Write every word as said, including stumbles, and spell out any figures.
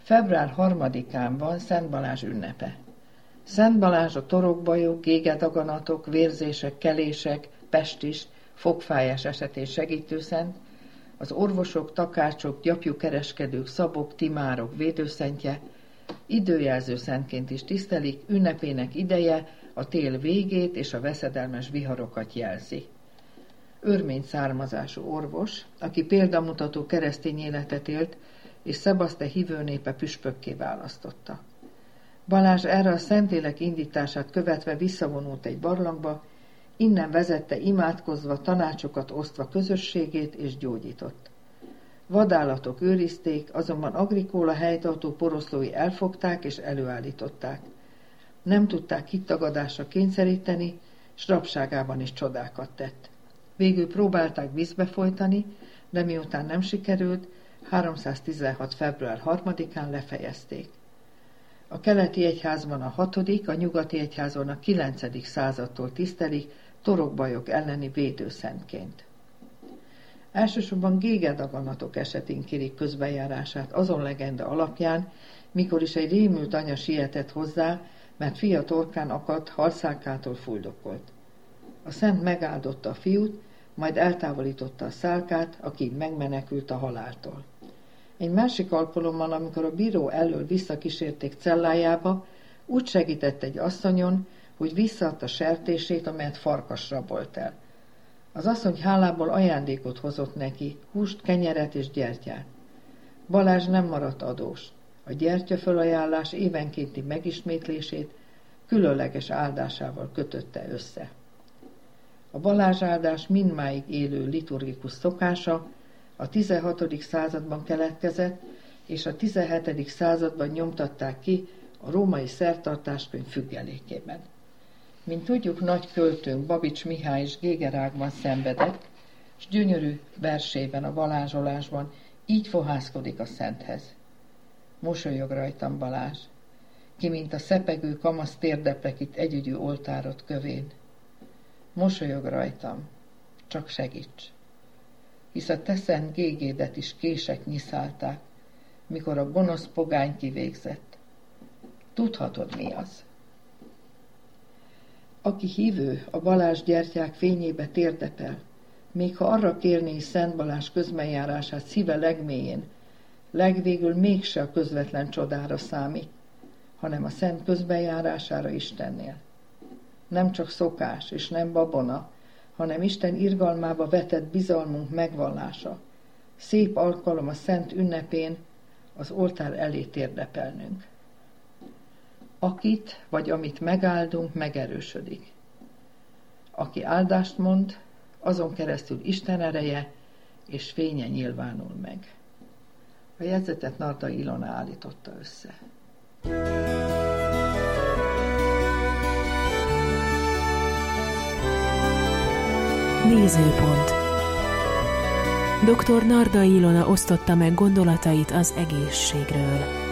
Február harmadikán van Szent Balázs ünnepe. Szent Balázs a torokbajok, gégedaganatok, vérzések, kelések, pestis, fogfájás esetén segítőszent, az orvosok, takácsok, gyapjúkereskedők, szabok, timárok védőszentje, időjelző szentként is tisztelik, ünnepének ideje a tél végét és a veszedelmes viharokat jelzi. Örmény származású orvos, aki példamutató keresztény életet élt, és Szebaszte hívőnépe püspökké választotta. Balázs erre a Szentlélek indítását követve visszavonult egy barlangba, innen vezette imádkozva, tanácsokat osztva közösségét és gyógyított. Vadállatok őrizték, azonban Agrikóla helytartó poroszlói elfogták és előállították. Nem tudták kitagadásra kényszeríteni, s rabságában is csodákat tett. Végül próbálták vízbe folytani, de miután nem sikerült, háromszáztizenhat. február harmadikán lefejezték. A keleti egyházban a hatodik, a nyugati egyházon a kilencedik századtól tisztelik torokbajok elleni védőszentként. Elsősorban gégedaganatok esetén kérik közbejárását azon legenda alapján, mikor is egy rémült anya sietett hozzá, mert fia torkán akadt, halszálkától fuldokolt. A szent megáldotta a fiút, majd eltávolította a szálkát, aki megmenekült a haláltól. Egy másik alkalommal, amikor a bíró elől visszakísérték cellájába, úgy segített egy asszonyon, hogy visszaadta sertését, amelyet farkas rabolt el. Az asszony hálából ajándékot hozott neki, húst, kenyeret és gyertyát. Balázs nem maradt adós. A gyertyafölajánlás évenkénti megismétlését különleges áldásával kötötte össze. A Balázs áldás mindmáig élő liturgikus szokása, a tizenhatodik században keletkezett, és a tizenhetedik században nyomtatták ki a római szertartáskönyv függelékében. Mint tudjuk, nagy költőnk Babics Mihály is gégerágban szenvedett, s gyönyörű versében, a balázsolásban így fohászkodik a szenthez. Mosolyog rajtam, Balázs, ki mint a szepegő kamasz térdeplek itt együgyű oltárod kövén. Mosolyog rajtam, csak segíts, hisz a te szent gégédet is kések nyiszálták, mikor a gonosz pogány kivégzett. Tudhatod, mi az. Aki hívő, a Balázs gyertyák fényébe térdepel, még ha arra kérné is Szent Balázs közbenjárását szíve legmélyén, legvégül mégse a közvetlen csodára számít, hanem a szent közbenjárására Istennél. Nem csak szokás és nem babona, hanem Isten irgalmába vetett bizalmunk megvallása. Szép alkalom a szent ünnepén az oltár elé térdepelnünk. Akit vagy amit megáldunk, megerősödik. Aki áldást mond, azon keresztül Isten ereje és fénye nyilvánul meg. A jegyzetet Nardai Ilona állította össze. Nézőpont. doktor Nardai Ilona osztotta meg gondolatait az egészségről.